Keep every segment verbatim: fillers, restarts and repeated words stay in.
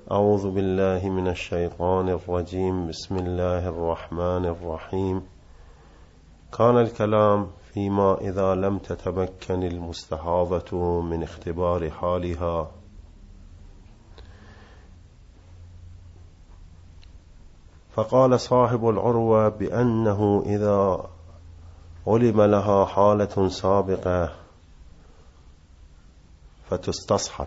أعوذ بالله من الشيطان الرجيم. بسم الله الرحمن الرحيم. كان الكلام فيما إذا لم تتمكن المستحاضة من اختبار حالها فقال صاحب العروة بأنه إذا علم لها حالة سابقة فتستصحب،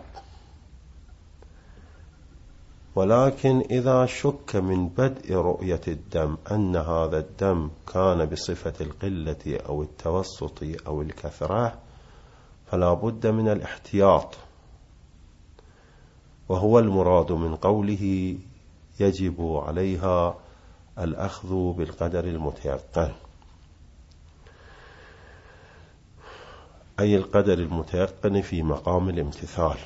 ولكن إذا شك من بدء رؤية الدم أن هذا الدم كان بصفة القلة أو التوسط أو الكثرة فلا بد من الاحتياط، وهو المراد من قوله يجب عليها الأخذ بالقدر المتيقن، أي القدر المتيقن في مقام الامتثال.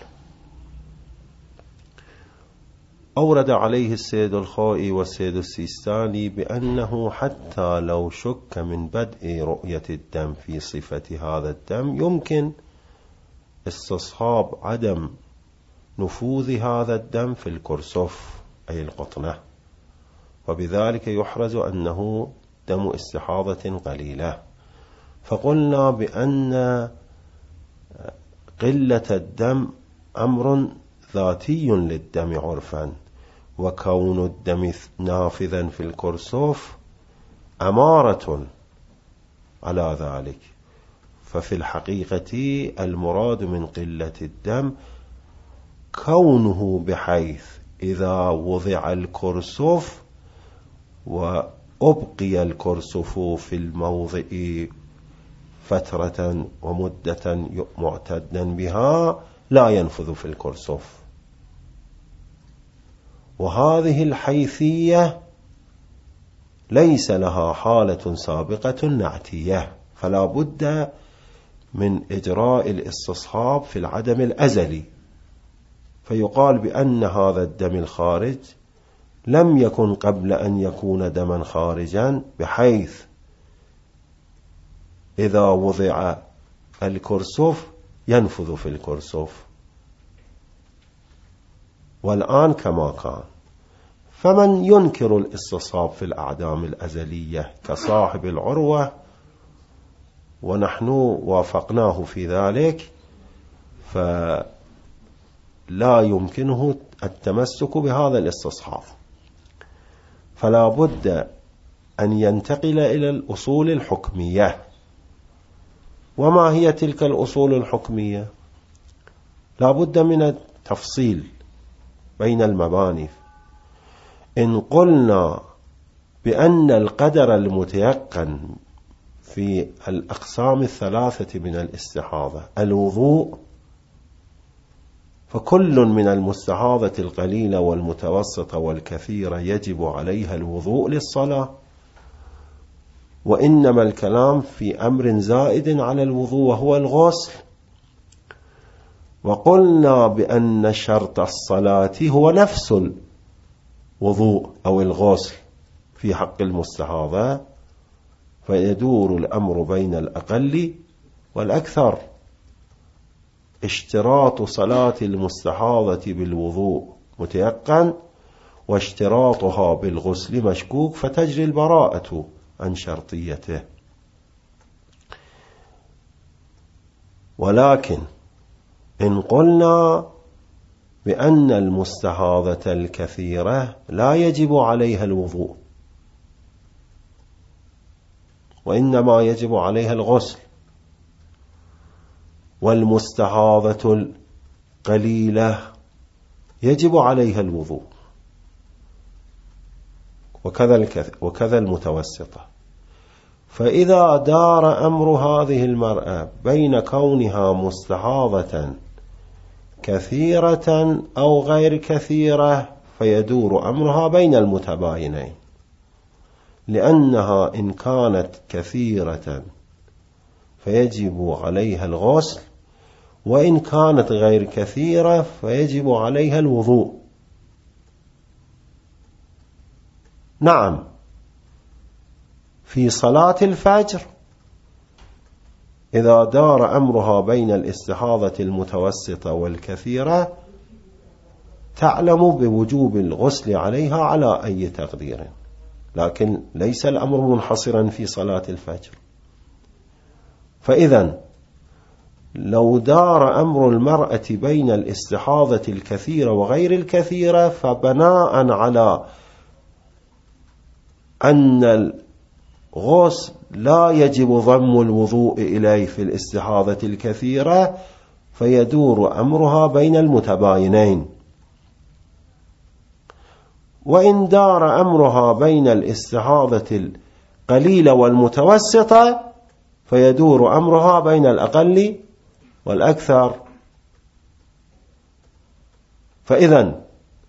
أورد عليه السيد الخوئي والسيد السيستاني بأنه حتى لو شك من بدء رؤية الدم في صفة هذا الدم يمكن استصحاب عدم نفوذ هذا الدم في الكرسف أي القطنة، وبذلك يحرز أنه دم استحاضة قليلة. فقلنا بأن قلة الدم أمر ذاتي للدم عرفا، وكون الدم نافذا في الكرسف أمارة على ذلك. ففي الحقيقة المراد من قلة الدم كونه بحيث إذا وضع الكرسف وأبقي الكرسف في الموضع فترة ومدة معتدا بها لا ينفذ في الكرسف، وهذه الحيثية ليس لها حالة سابقة نعتية، فلا بد من إجراء الاستصحاب في العدم الأزلي. فيقال بأن هذا الدم الخارج لم يكن قبل أن يكون دما خارجا بحيث إذا وضع الكرسف ينفذ في الكرسف، والآن كما كان. فمن ينكر الاستصحاب في الأعدام الأزلية كصاحب العروة، ونحن وافقناه في ذلك، فلا يمكنه التمسك بهذا الاستصحاب، فلا بد أن ينتقل إلى الأصول الحكمية. وما هي تلك الأصول الحكمية؟ لا بد من التفصيل بين المباني. إن قلنا بأن القدر المتيقن في الأقسام الثلاثة من الاستحاضة الوضوء، فكل من المستحاضة القليلة والمتوسطة والكثيرة يجب عليها الوضوء للصلاة، وإنما الكلام في أمر زائد على الوضوء وهو الغسل. وقلنا بأن شرط الصلاة هو نفس الوضوء أو الغسل في حق المستحاضة، فيدور الأمر بين الأقل والأكثر. اشتراط صلاة المستحاضة بالوضوء متيقن، واشتراطها بالغسل مشكوك، فتجري البراءة عن شرطيته. ولكن إن قلنا بأن المستحاضة الكثيرة لا يجب عليها الوضوء، وإنما يجب عليها الغسل، والمستحاضة القليلة يجب عليها الوضوء، وكذا وكذا المتوسطة. فإذا دار أمر هذه المرأة بين كونها مستحاضة كثيرة أو غير كثيرة، فيدور أمرها بين المتباينين، لأنها إن كانت كثيرة فيجب عليها الغسل، وإن كانت غير كثيرة فيجب عليها الوضوء. نعم، في صلاة الفجر إذا دار أمرها بين الاستحاضة المتوسطة والكثيرة تعلم بوجوب الغسل عليها على أي تقدير، لكن ليس الأمر منحصرا في صلاة الفجر. فإذا لو دار أمر المرأة بين الاستحاضة الكثيرة وغير الكثيرة، فبناء على أن الغسل لا يجب ضم الوضوء إليه في الاستحاضة الكثيرة، فيدور أمرها بين المتباينين. وإن دار أمرها بين الاستحاضة القليلة والمتوسطة، فيدور أمرها بين الأقل والأكثر. فإذا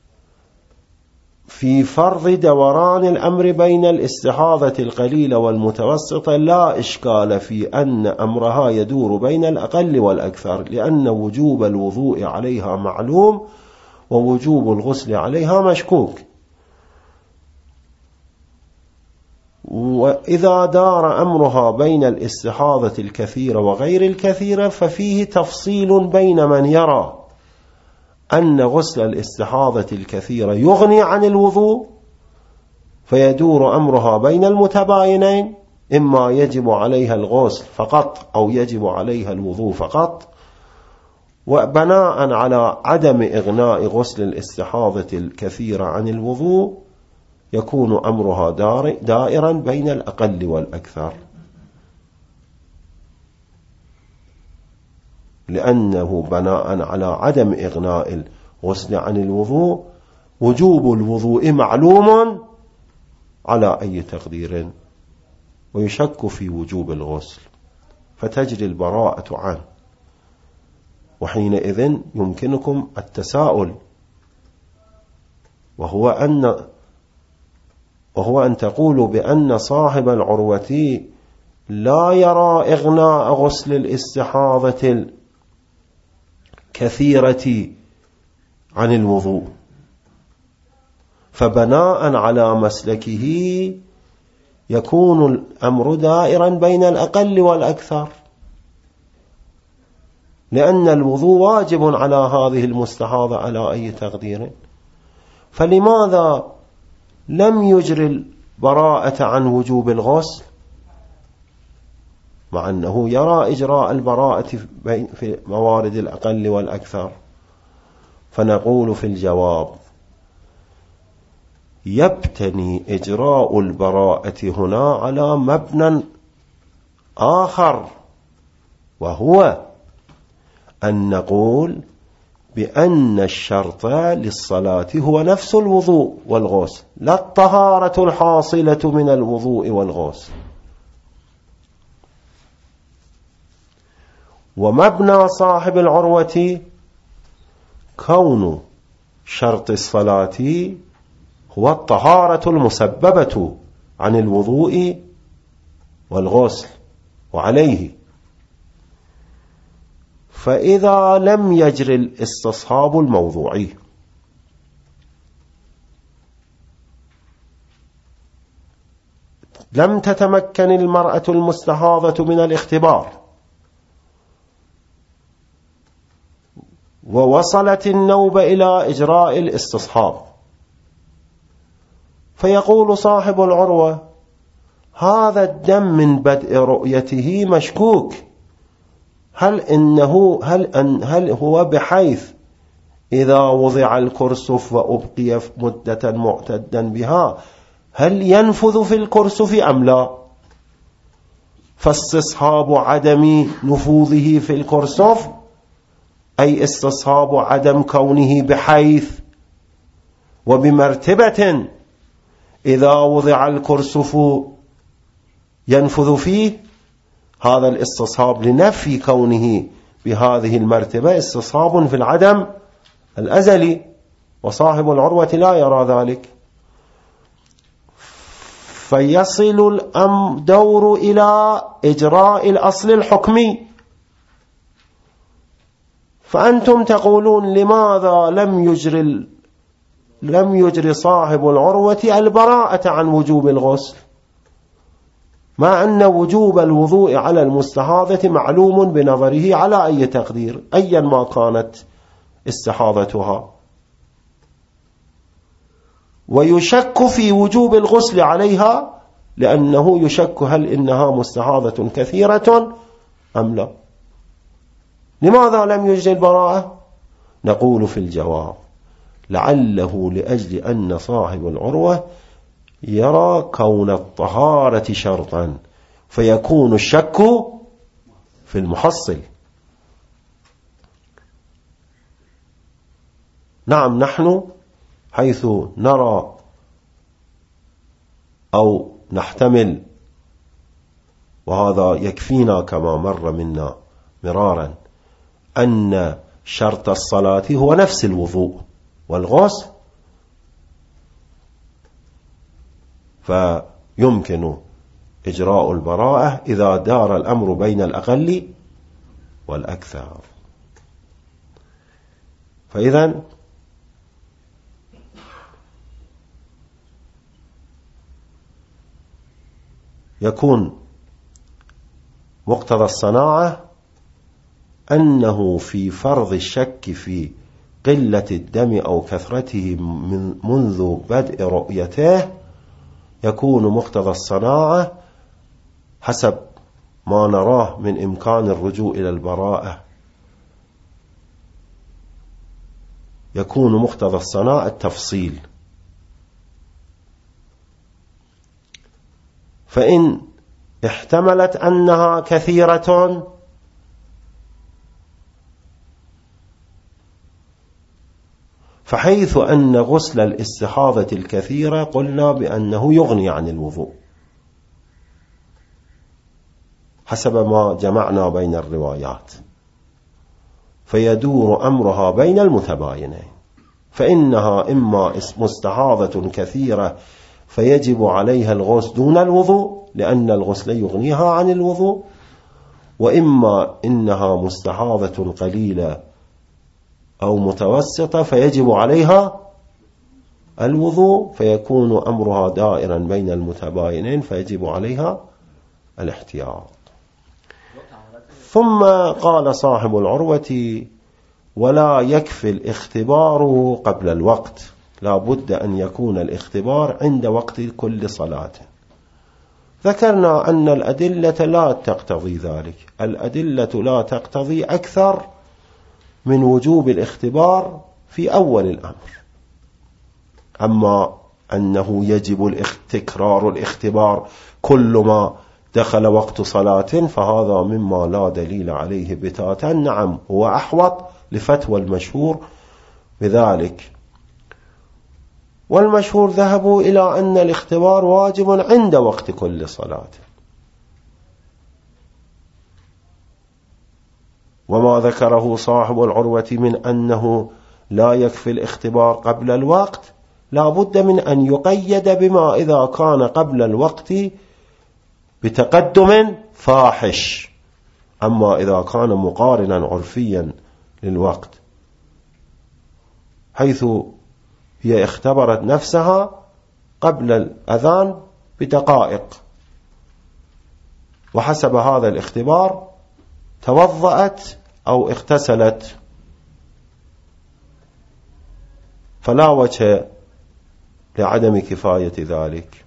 في فرض دوران الأمر بين الاستحاضة القليلة والمتوسطة لا إشكال في أن أمرها يدور بين الأقل والأكثر، لأن وجوب الوضوء عليها معلوم ووجوب الغسل عليها مشكوك. وإذا دار أمرها بين الاستحاضة الكثيرة وغير الكثيرة، ففيه تفصيل بين من يرى أن غسل الاستحاضة الكثيرة يغني عن الوضوء، فيدور أمرها بين المتباينين، إما يجب عليها الغسل فقط أو يجب عليها الوضوء فقط. وبناء على عدم إغناء غسل الاستحاضة الكثيرة عن الوضوء، يكون أمرها دائرا بين الأقل والأكثر، لأنه بناء على عدم إغناء الغسل عن الوضوء، وجوب الوضوء معلوم على أي تقدير، ويشك في وجوب الغسل، فتجري البراءة عنه. وحينئذ يمكنكم التساؤل، وهو أن وهو أن تقولوا بأن صاحب العروة لا يرى إغناء غسل الاستحاضة الكثيرة عن الوضوء، فبناء على مسلكه يكون الأمر دائرا بين الأقل والأكثر، لأن الوضوء واجب على هذه المستحاضة على أي تقدير. فلماذا لم يجري البراءة عن وجوب الغسل، مع أنه يرى إجراء البراءة في موارد الأقل والأكثر؟ فنقول في الجواب: يبتني إجراء البراءة هنا على مبنى آخر، وهو أن نقول بأن الشرط للصلاة هو نفس الوضوء والغسل، لا الطهارة الحاصلة من الوضوء والغسل. ومبنى صاحب العروة كون شرط الصلاة هو الطهارة المسببة عن الوضوء والغسل وعليه. فإذا لم يجري الاستصحاب الموضوعي لم تتمكن المرأة المستحاضة من الاختبار، ووصلت النوبة إلى إجراء الاستصحاب، فيقول صاحب العروة: هذا الدم من بدء رؤيته مشكوك، هل إنه هل أن هل هو بحيث إذا وضع الكرسف وأبقي مدة معتدا بها هل ينفذ في الكرسف أم لا؟ فاستصحاب عدم نفوذه في الكرسف أي استصحاب عدم كونه بحيث وبمرتبة إذا وضع الكرسف ينفذ فيه، هذا الاستصحاب لنفي كونه بهذه المرتبة استصحاب في العدم الأزلي، وصاحب العروة لا يرى ذلك. فيصل الدور إلى إجراء الأصل الحكمي. فأنتم تقولون: لماذا لم يجري لم يجري صاحب العروة البراءة عن وجوب الغسل، مع أن وجوب الوضوء على المستحاضة معلوم بنظره على أي تقدير أيا ما كانت استحاضتها؟ ويشك في وجوب الغسل عليها لأنه يشك هل إنها مستحاضة كثيرة أم لا. لماذا لم يجري البراءة؟ نقول في الجواب لعله لأجل أن صاحب العروة يرى كون الطهارة شرطا فيكون الشك في المحصل. نعم، نحن حيث نرى أو نحتمل، وهذا يكفينا كما مر منا مرارا، أن شرط الصلاة هو نفس الوضوء والغسل، فيمكن إجراء البراءة إذا دار الأمر بين الأقل والأكثر. فإذا يكون مقتضى الصناعة أنه في فرض الشك في قلة الدم أو كثرته من منذ بدء رؤيته، يكون مقتضى الصناعة حسب ما نراه من إمكان الرجوع إلى البراءة، يكون مقتضى الصناعة التفصيل. فإن احتملت أنها كثيرة فحيث أن غسل الاستحاضة الكثيرة قلنا بأنه يغني عن الوضوء حسب ما جمعنا بين الروايات، فيدور أمرها بين المتباينين، فإنها إما مستحاضة كثيرة فيجب عليها الغسل دون الوضوء لأن الغسل يغنيها عن الوضوء، وإما إنها مستحاضة قليلة أو متوسطة فيجب عليها الوضوء، فيكون أمرها دائرا بين المتباينين فيجب عليها الاحتياط. ثم قال صاحب العروة: ولا يكفي الاختبار قبل الوقت، لا بد أن يكون الاختبار عند وقت كل صلاة. ذكرنا أن الأدلة لا تقتضي ذلك، الأدلة لا تقتضي أكثر من وجوب الاختبار في أول الأمر. أما أنه يجب تكرار الاختبار كل ما دخل وقت صلاة فهذا مما لا دليل عليه بتاتا. نعم، هو أحوط لفتوى المشهور بذلك، والمشهور ذهبوا إلى أن الاختبار واجب عند وقت كل صلاة، وما ذكره صاحب العروة من أنه لا يكفي الاختبار قبل الوقت لا بد من أن يقيد بما إذا كان قبل الوقت بتقدم فاحش. أما إذا كان مقارنا عرفيا للوقت حيث هي اختبرت نفسها قبل الأذان بدقائق، وحسب هذا الاختبار توضأت أو اغتسلت، فلا وجه لعدم كفاية ذلك.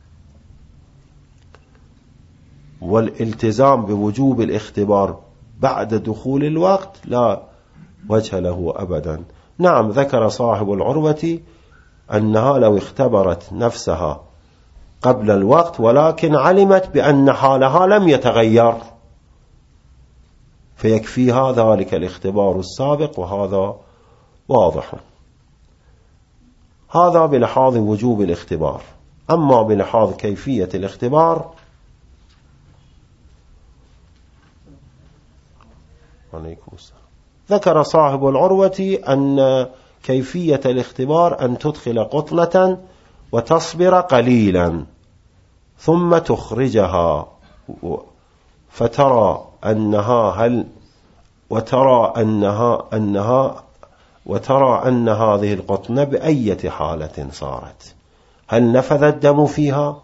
والالتزام بوجوب الاختبار بعد دخول الوقت لا وجه له أبدا. نعم، ذكر صاحب العروة أنها لو اختبرت نفسها قبل الوقت ولكن علمت بأن حالها لم يتغير فيكفيها ذلك الاختبار السابق، وهذا واضح. هذا بلحاظ وجوب الاختبار. أما بلحاظ كيفية الاختبار عليكم السلام. ذكر صاحب العروة أن كيفية الاختبار أن تدخل قطنة وتصبر قليلا ثم تخرجها فترى أنها هل وترى أنها أنها وترى أن هذه القطنة بأية حالة صارت، هل نفذ الدم فيها؟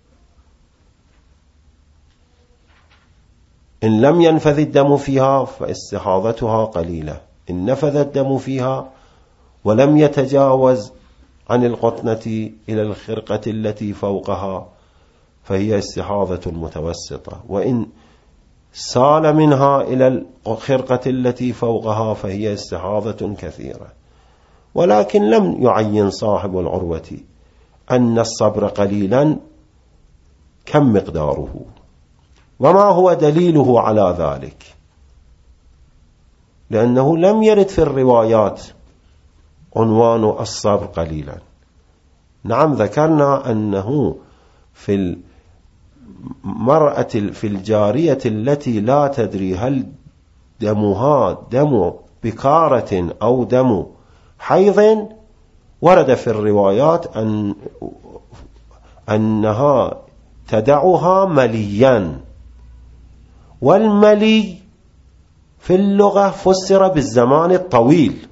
إن لم ينفذ الدم فيها فاستحاضتها قليلة، إن نفذ الدم فيها ولم يتجاوز عن القطنة إلى الخرقة التي فوقها فهي استحاضة متوسطة، وإن سال منها إلى الخرقة التي فوقها فهي استحاضة كثيرة. ولكن لم يعين صاحب العروة أن الصبر قليلا كم مقداره، وما هو دليله على ذلك؟ لأنه لم يرد في الروايات عنوان الصبر قليلا. نعم ذكرنا أنه في المرأة في الجارية التي لا تدري هل دمها دم بكارة أو دم حيض ورد في الروايات أن أنها تدعها مليا، والملي في اللغة فسر بالزمان الطويل،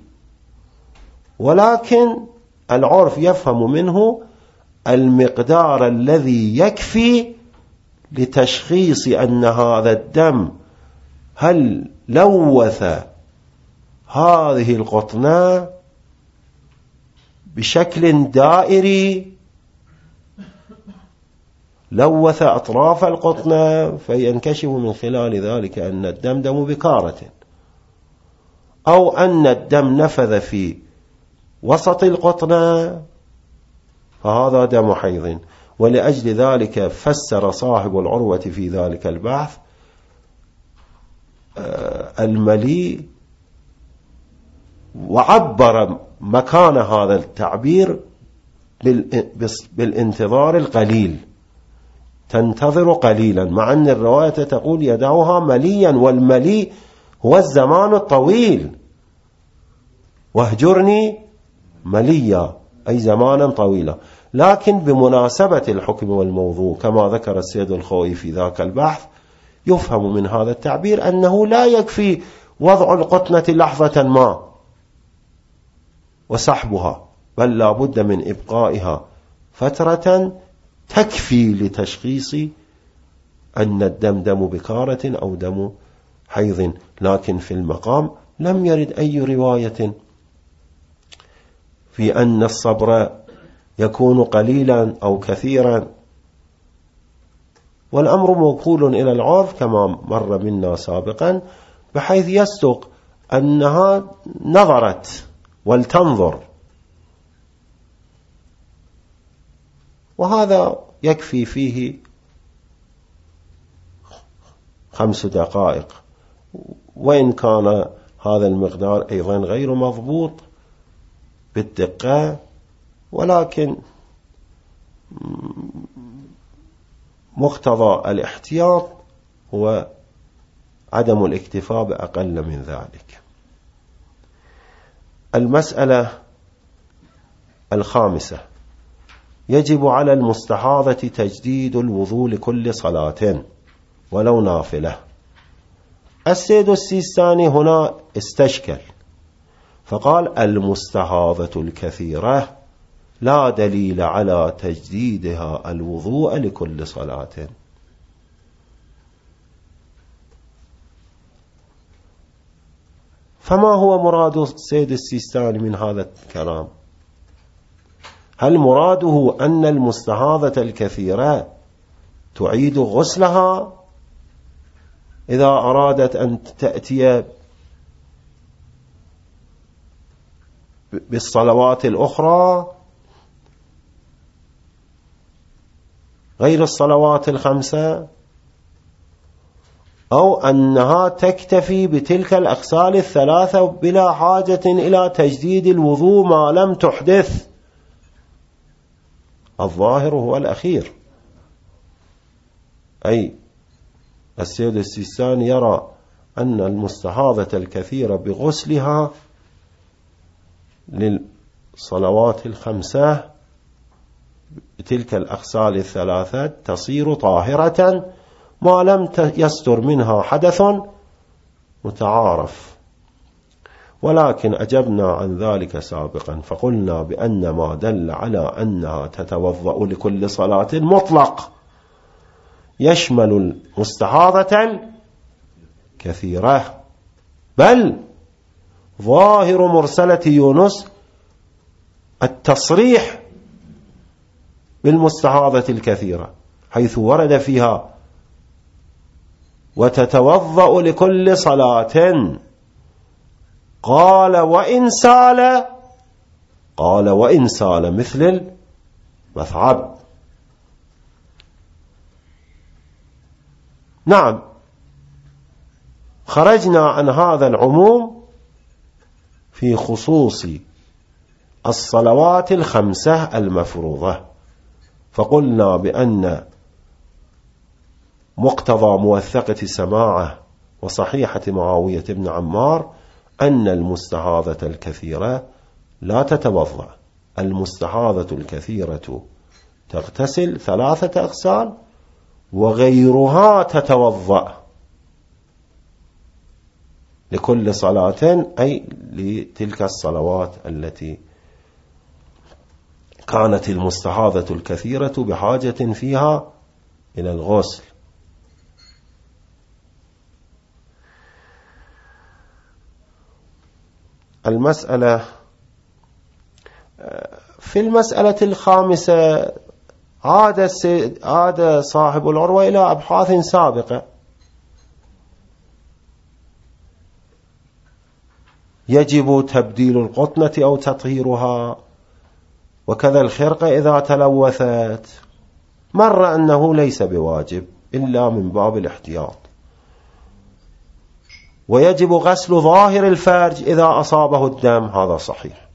ولكن العرف يفهم منه المقدار الذي يكفي لتشخيص أن هذا الدم هل لوث هذه القطنة بشكل دائري، لوث أطراف القطنة فينكشف من خلال ذلك أن الدم دم بكارة، أو أن الدم نفذ في وسط القطنة فهذا دم حيض. ولأجل ذلك فسر صاحب العروة في ذلك البحث الملي، وعبر مكان هذا التعبير بالانتظار القليل، تنتظر قليلا، مع أن الرواية تقول يدعوها مليا، والملي هو الزمان الطويل، واهجرني مليا أي زمانا طويلا. لكن بمناسبة الحكم والموضوع كما ذكر السيد الخوئي في ذاك البحث يفهم من هذا التعبير أنه لا يكفي وضع القطنة لحظة ما وسحبها، بل لا بد من إبقائها فترة تكفي لتشخيص أن الدم دم بكارة أو دم حيض. لكن في المقام لم يرد أي رواية في أن الصبر يكون قليلا أو كثيرا، والأمر موكول إلى العرف كما مر منا سابقا، بحيث يصدق أنها نظرت ولتنظر، وهذا يكفي فيه خمس دقائق، وإن كان هذا المقدار أيضا غير مضبوط بالدقة، ولكن مقتضى الاحتياط هو عدم الاكتفاء بأقل من ذلك. المسألة الخامسة: يجب على المستحاضة تجديد الوضوء لكل صلاة ولو نافلة. السيد السيستاني هنا استشكل فقال: المستحاضة الكثيرة لا دليل على تجديدها الوضوء لكل صلاة. فما هو مراد السيد السيستاني من هذا الكلام؟ هل مراده أن المستحاضة الكثيرة تعيد غسلها إذا أرادت أن تأتي بالصلوات الأخرى غير الصلوات الخمسة، أو أنها تكتفي بتلك الأغسال الثلاثة بلا حاجة إلى تجديد الوضوء ما لم تحدث؟ الظاهر هو الأخير، أي السيد السيستاني يرى أن المستحاضة الكثيرة بغسلها للصلوات الخمسة تلك الأغسال الثلاثة تصير طاهرة ما لم يستر منها حدث متعارف. ولكن أجبنا عن ذلك سابقا فقلنا بأن ما دل على أنها تتوضأ لكل صلاة مطلق يشمل المستحاضة الكثيرة، بل ظاهر مرسلة يونس التصريح بالمستحاضة الكثيرة، حيث ورد فيها وتتوضأ لكل صلاة، قال وإن سال، قال وإن سال مثل المثعب. نعم، خرجنا عن هذا العموم في خصوص الصلوات الخمسة المفروضة، فقلنا بأن مقتضى موثقة سماعة وصحيحة معاوية بن عمار أن المستحاضة الكثيرة لا تتوضأ. المستحاضة الكثيرة تغتسل ثلاثة أغسال وغيرها تتوضأ لكل صلاة، أي لتلك الصلوات التي كانت المستحاضة الكثيرة بحاجة فيها إلى الغسل. المسألة في المسألة الخامسة عاد عاد صاحب العروة إلى أبحاث سابقة، يجب تبديل القطنة أو تطهيرها، وكذا الخرقة إذا تلوثت، مر أنه ليس بواجب إلا من باب الاحتياط، ويجب غسل ظاهر الفرج إذا أصابه الدم، هذا صحيح.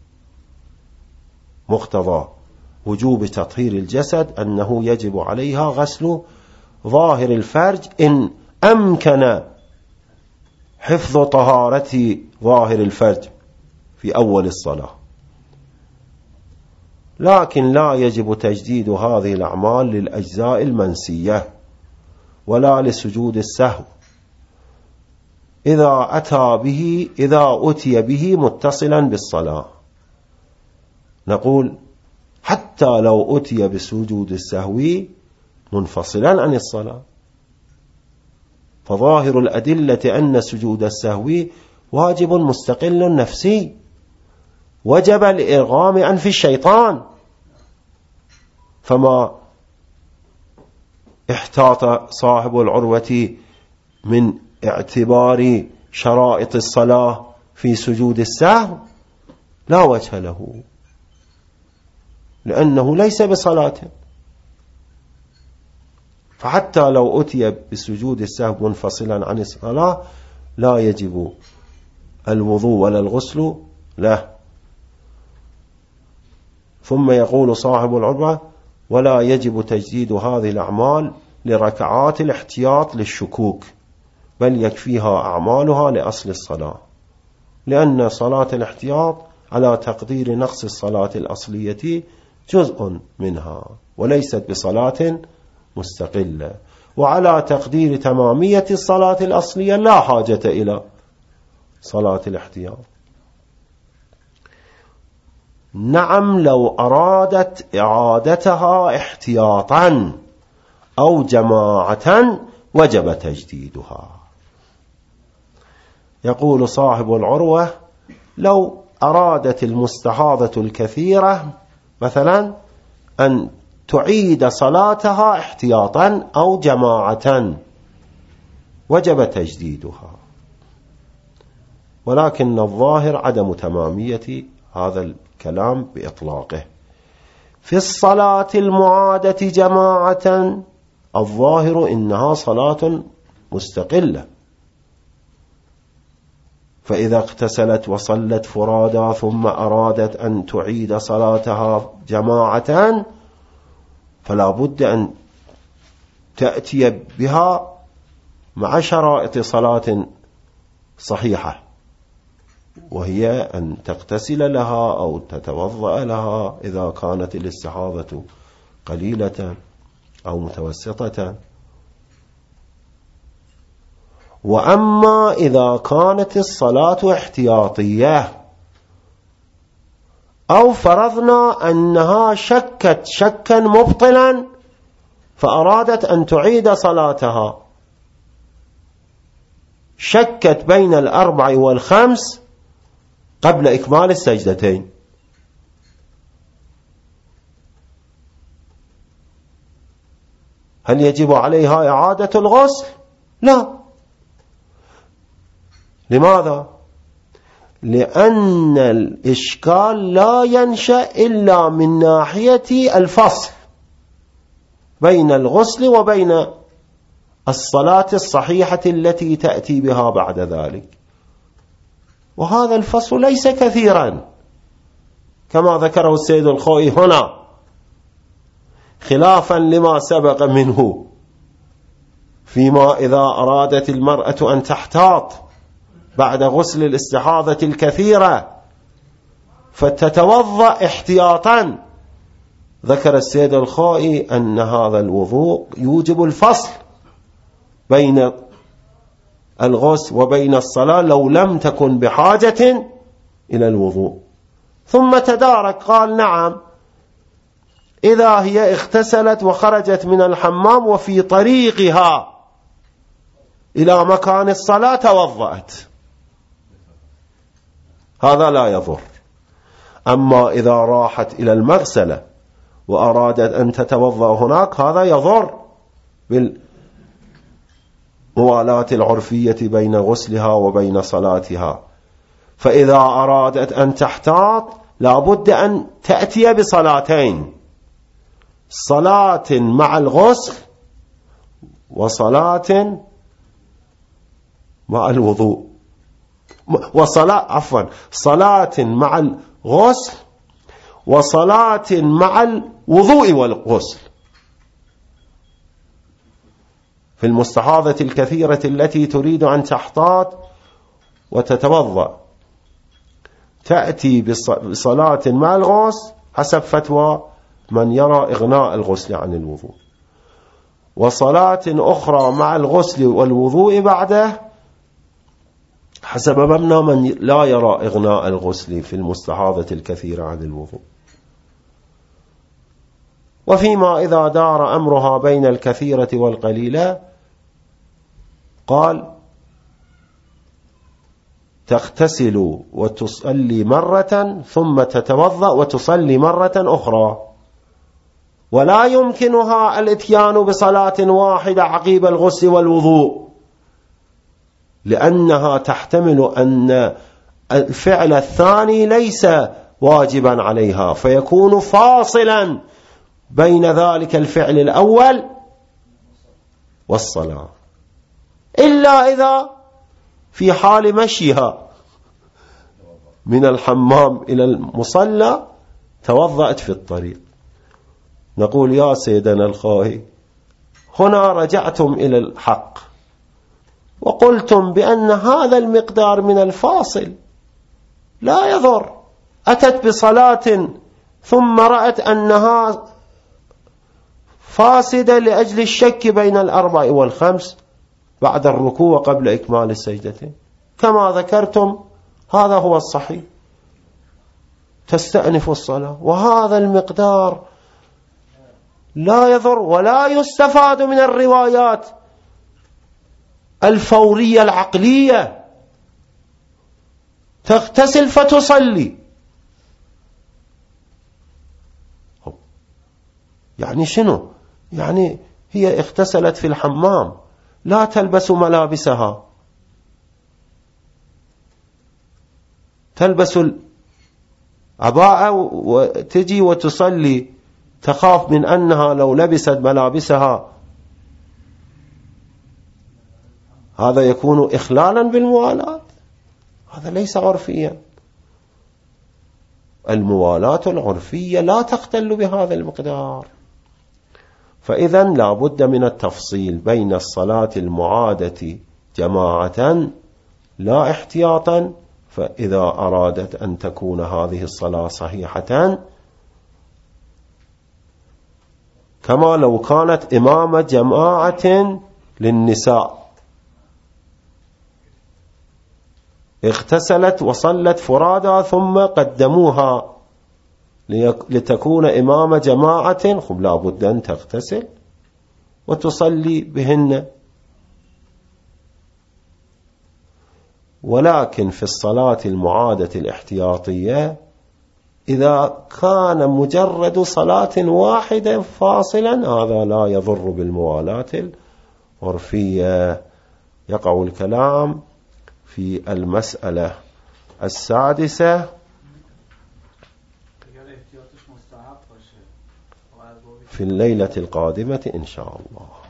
مقتضى وجوب تطهير الجسد أنه يجب عليها غسل ظاهر الفرج إن أمكن حفظ طهارة ظاهر الفرج في أول الصلاة، لكن لا يجب تجديد هذه الأعمال للأجزاء المنسية ولا لسجود السهو إذا أتى به إذا أتي به متصلا بالصلاة. نقول حتى لو أتي بسجود السهو منفصلا عن الصلاة، فظاهر الأدلة أن سجود السهو واجب مستقل نفسي، وجب الإرغام عن في الشيطان، فما احتاط صاحب العروة من اعتبار شرائط الصلاة في سجود السهو لا وجه له، لأنه ليس بصلاة. فحتى لو أتي بسجود السهو منفصلا عن الصلاة لا يجب الوضوء ولا الغسل له. ثم يقول صاحب العروة ولا يجب تجديد هذه الأعمال لركعات الاحتياط للشكوك، بل يكفيها أعمالها لأصل الصلاة، لأن صلاة الاحتياط على تقدير نقص الصلاة الأصلية جزء منها وليست بصلاة مستقلة، وعلى تقدير تمامية الصلاة الأصلية لا حاجة إلى صلاة الاحتياط. نعم، لو أرادت إعادتها احتياطا أو جماعة وجب تجديدها. يقول صاحب العروة لو أرادت المستحاضة الكثيرة مثلا أن تعيد صلاتها احتياطا أو جماعة وجب تجديدها، ولكن الظاهر عدم تمامية هذا الكلام بإطلاقه. في الصلاة المعادة جماعة الظاهر إنها صلاة مستقلة، فإذا اغتسلت وصلت فرادا ثم أرادت أن تعيد صلاتها جماعة فلا بد أن تأتي بها مع شرائط صلاة صحيحة، وهي أن تغتسل لها أو تتوضأ لها إذا كانت الاستحاضة قليلة أو متوسطة. وأما إذا كانت الصلاة احتياطية أو فرضنا أنها شكت شكا مبطلا فأرادت أن تعيد صلاتها، شكت بين الأربع والخمس قبل إكمال السجدتين، هل يجب عليها إعادة الغسل؟ لا. لماذا؟ لأن الإشكال لا ينشأ إلا من ناحية الفصل بين الغسل وبين الصلاة الصحيحة التي تأتي بها بعد ذلك، وهذا الفصل ليس كثيرا كما ذكره السيد الخوئي هنا، خلافا لما سبق منه فيما إذا أرادت المرأة أن تحتاط بعد غسل الاستحاضة الكثيرة فتتوضأ احتياطا، ذكر السيد الخوئي أن هذا الوضوء يوجب الفصل بين الغسل وبين الصلاة لو لم تكن بحاجة إلى الوضوء. ثم تدارك قال نعم، إذا هي اغتسلت وخرجت من الحمام وفي طريقها إلى مكان الصلاة توضأت، هذا لا يضر. أما إذا راحت إلى المغسلة وأرادت أن تتوضأ هناك هذا يضر بالموالاة العرفية بين غسلها وبين صلاتها. فإذا أرادت أن تحتاط لابد أن تأتي بصلاتين، صلاة مع الغسل وصلاة مع الوضوء، وصلاة عفوا صلاة مع الغسل وصلاة مع الوضوء والغسل. في المستحاضة الكثيرة التي تريد أن تحتاط وتتوضأ تأتي بصلاة مع الغسل حسب فتوى من يرى إغناء الغسل عن الوضوء، وصلاة أخرى مع الغسل والوضوء بعده حسب مبنى من لا يرى إغناء الغسل في المستحاضة الكثيرة عن الوضوء. وفيما إذا دار أمرها بين الكثيرة والقليلة قال تغتسل وتصلي مرة ثم تتوضأ وتصلي مرة أخرى، ولا يمكنها الاتيان بصلاة واحدة عقيب الغسل والوضوء، لأنها تحتمل أن الفعل الثاني ليس واجبا عليها فيكون فاصلا بين ذلك الفعل الأول والصلاة، إلا إذا في حال مشيها من الحمام إلى المصلى توضأت في الطريق. نقول يا سيدنا الخوئي هنا رجعتم إلى الحق وقلتم بأن هذا المقدار من الفاصل لا يضر، أتت بصلاة ثم رأت أنها فاسدة لأجل الشك بين الأربع والخمس بعد الركوع قبل إكمال السجدتين كما ذكرتم، هذا هو الصحيح، تستأنف الصلاة، وهذا المقدار لا يضر. ولا يستفاد من الروايات الفورية العقلية تغتسل فتصلي، يعني شنو؟ يعني هي اغتسلت في الحمام لا تلبس ملابسها، تلبس العباءة وتجي وتصلي، تخاف من أنها لو لبست ملابسها هذا يكون إخلالا بالموالاة، هذا ليس عرفيا. الموالاة العرفية لا تختل بهذا المقدار. فإذا لا بد من التفصيل بين الصلاة المعادة جماعة لا احتياطا، فإذا أرادت أن تكون هذه الصلاة صحيحة كما لو كانت إمام جماعة للنساء اغتسلت وصلت فرادى ثم قدموها لتكون إمام جماعة، خب لا بد أن تغتسل وتصلي بهن. ولكن في الصلاة المعادة الاحتياطية إذا كان مجرد صلاة واحدة فاصلا هذا لا يضر بالموالاة العرفية. يقع الكلام في المسألة السادسة في الليلة القادمة إن شاء الله.